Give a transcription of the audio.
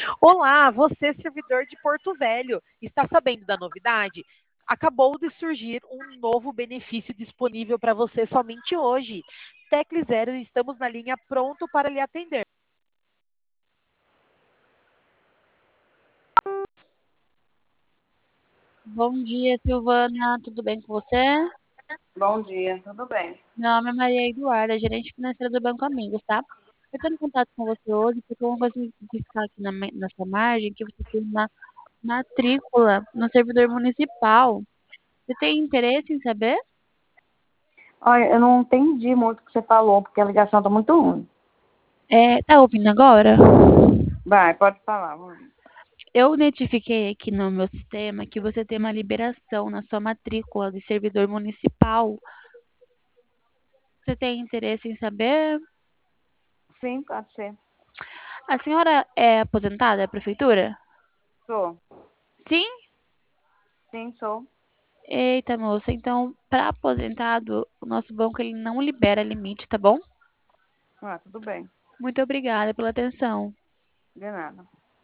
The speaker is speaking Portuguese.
Olá, você, servidor de Porto Velho, está sabendo da novidade? Acabou de surgir um novo benefício disponível para você somente hoje. Tecle Zero, estamos na linha pronto para lhe atender. Bom dia, Silvana. Tudo bem com você? Bom dia, tudo bem? Meu nome é Maria Eduarda, gerente financeira do Banco Amigos, tá? Eu estou em contato com você hoje porque eu consigo verificar aqui na sua margem que você tem uma matrícula no servidor municipal. Você tem interesse em saber? Olha, eu não entendi muito o que você falou, porque a ligação tá muito ruim. Tá ouvindo agora? Vai, pode falar. Vamos. Eu notifiquei aqui no meu sistema que você tem uma liberação na sua matrícula de servidor municipal. Você tem interesse em saber? Sim, pode ser. A senhora é aposentada da prefeitura? Sou. Sim? Sim, sou. Eita, moça, então, para aposentado, o nosso banco ele não libera limite, tá bom? Ah, tudo bem. Muito obrigada pela atenção. De nada.